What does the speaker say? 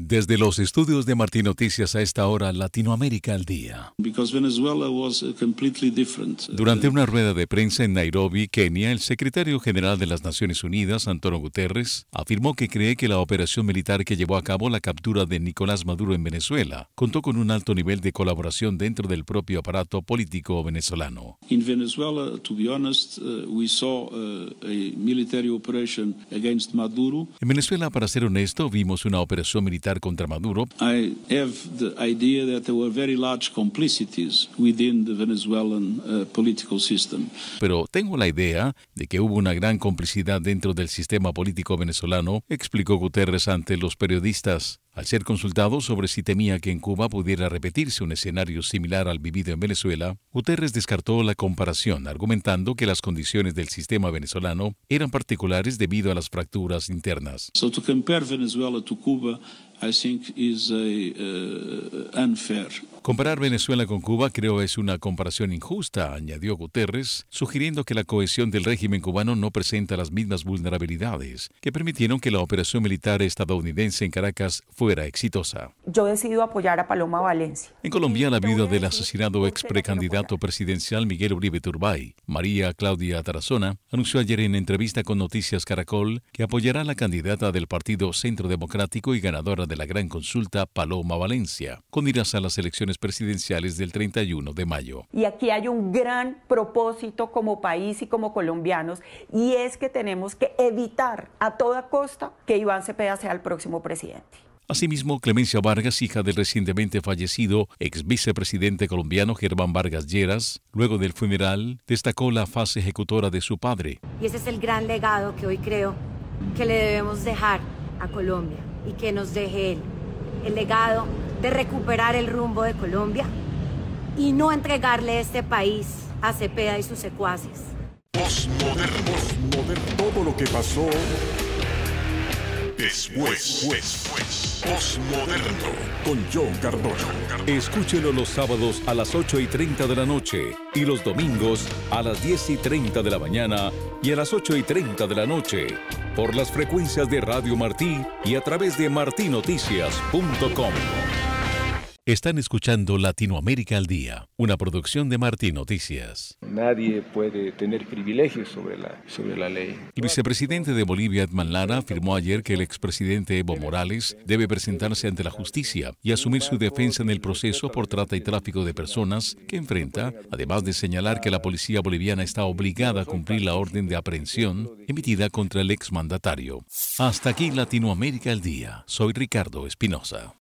Desde los estudios de Martín Noticias a esta hora, Latinoamérica al día. Durante una rueda de prensa en Nairobi, Kenia, el secretario general de las Naciones Unidas, Antonio Guterres, afirmó que cree que la operación militar que llevó a cabo la captura de Nicolás Maduro en Venezuela contó con un alto nivel de colaboración dentro del propio aparato político venezolano. In Venezuela, to be honest, we saw a military operation against Maduro. En Venezuela, para ser honesto, vimos una operación militar contra Maduro. I have the idea that there were very large complicities within the Venezuelan political system. Pero tengo la idea de que hubo una gran complicidad dentro del sistema político venezolano, explicó Guterres ante los periodistas. Al ser consultado sobre si temía que en Cuba pudiera repetirse un escenario similar al vivido en Venezuela, Guterres descartó la comparación, argumentando que las condiciones del sistema venezolano eran particulares debido a las fracturas internas. So to compare Venezuela to Cuba, I think is unfair. Comparar Venezuela con Cuba creo es una comparación injusta, añadió Guterres, sugiriendo que la cohesión del régimen cubano no presenta las mismas vulnerabilidades que permitieron que la operación militar estadounidense en Caracas fuera exitosa. Yo decido apoyar a Paloma Valencia. En Colombia, la viuda del asesinado ex precandidato presidencial Miguel Uribe Turbay, María Claudia Tarazona, anunció ayer en entrevista con Noticias Caracol que apoyará a la candidata del Partido Centro Democrático y ganadora de la gran consulta, Paloma Valencia, con miras a las elecciones presidenciales del 31 de mayo. Y aquí hay un gran propósito como país y como colombianos, y es que tenemos que evitar a toda costa que Iván Cepeda sea el próximo presidente. Asimismo, Clemencia Vargas, hija del recientemente fallecido ex vicepresidente colombiano Germán Vargas Lleras, luego del funeral, destacó la fase ejecutora de su padre. Y ese es el gran legado que hoy creo que le debemos dejar a Colombia y que nos deje él. El legado de recuperar el rumbo de Colombia y no entregarle este país a Cepeda y sus secuaces. Postmoderno. Todo lo que pasó después. Postmoderno con John Cardona. Escúchelo los sábados a las 8:30 de la noche y los domingos a las 10:30 de la mañana y a las 8:30 de la noche por las frecuencias de Radio Martí y a través de martinoticias.com. Están escuchando Latinoamérica al Día, una producción de Martín Noticias. Nadie puede tener privilegios sobre la ley. El vicepresidente de Bolivia, Edman Lara, afirmó ayer que el expresidente Evo Morales debe presentarse ante la justicia y asumir su defensa en el proceso por trata y tráfico de personas que enfrenta, además de señalar que la policía boliviana está obligada a cumplir la orden de aprehensión emitida contra el exmandatario. Hasta aquí Latinoamérica al Día. Soy Ricardo Espinosa.